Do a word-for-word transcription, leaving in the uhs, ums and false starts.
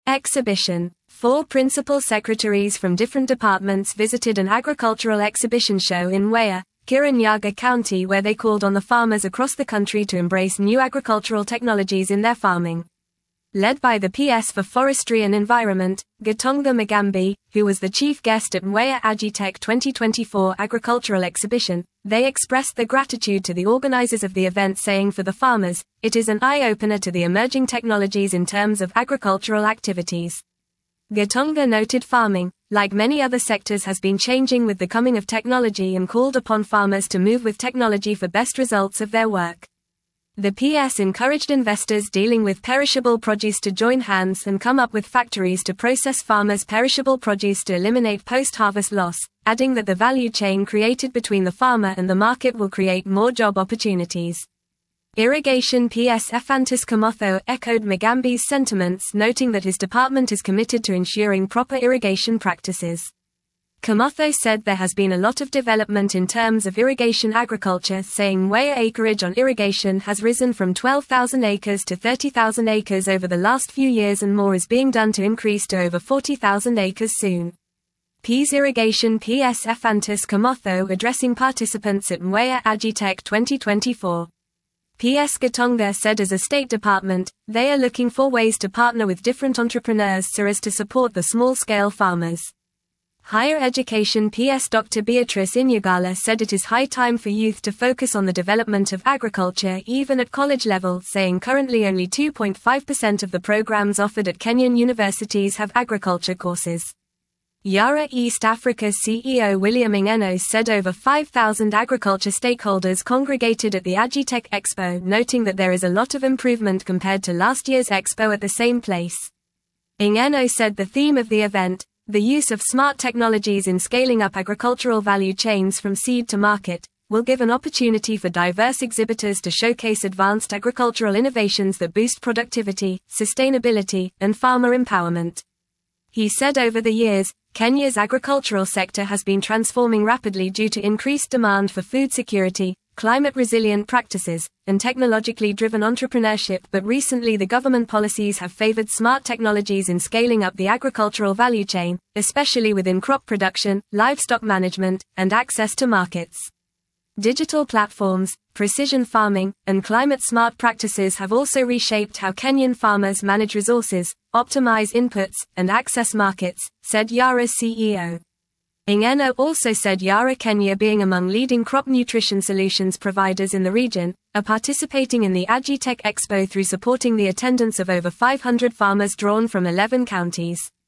Exhibition. Four principal secretaries from different departments visited an agricultural exhibition show in Waya, Kirinyaga County, where they called on the farmers across the country to embrace new agricultural technologies in their farming. Led by the P S for Forestry and Environment, Gitonga Mugambi, who was the chief guest at Mwea Agitech twenty twenty-four Agricultural Exhibition, they expressed their gratitude to the organizers of the event, saying for the farmers, it is an eye-opener to the emerging technologies in terms of agricultural activities. Gitonga noted farming, like many other sectors, has been changing with the coming of technology and called upon farmers to move with technology for best results of their work. The P S encouraged investors dealing with perishable produce to join hands and come up with factories to process farmers' perishable produce to eliminate post-harvest loss, adding that the value chain created between the farmer and the market will create more job opportunities. Irrigation P S Ephantus Kamotho echoed Mugambi's sentiments, noting that his department is committed to ensuring proper irrigation practices. Kamotho said there has been a lot of development in terms of irrigation agriculture, saying Mwea acreage on irrigation has risen from twelve thousand acres to thirty thousand acres over the last few years, and more is being done to increase to over forty thousand acres soon. P's Irrigation P S Ephantus Kamotho addressing participants at Mwea Agitech twenty twenty-four. P S Gitonga said as a State Department, they are looking for ways to partner with different entrepreneurs so as to support the small-scale farmers. Higher Education P S Doctor Beatrice Inyagala said it is high time for youth to focus on the development of agriculture even at college level, saying currently only two point five percent of the programs offered at Kenyan universities have agriculture courses. Yara East Africa C E O William Ingeno said over five thousand agriculture stakeholders congregated at the Agitech Expo, noting that there is a lot of improvement compared to last year's expo at the same place. Ingeno said the theme of the event, the use of smart technologies in scaling up agricultural value chains from seed to market, will give an opportunity for diverse exhibitors to showcase advanced agricultural innovations that boost productivity, sustainability, and farmer empowerment. He said over the years, Kenya's agricultural sector has been transforming rapidly due to increased demand for food security, climate-resilient practices, and technologically driven entrepreneurship, but recently the government policies have favored smart technologies in scaling up the agricultural value chain, especially within crop production, livestock management, and access to markets. Digital platforms, precision farming, and climate-smart practices have also reshaped how Kenyan farmers manage resources, optimize inputs, and access markets, said Yara's C E O. Ingeno also said Yara Kenya, being among leading crop nutrition solutions providers in the region, are participating in the Agitech Expo through supporting the attendance of over five hundred farmers drawn from eleven counties.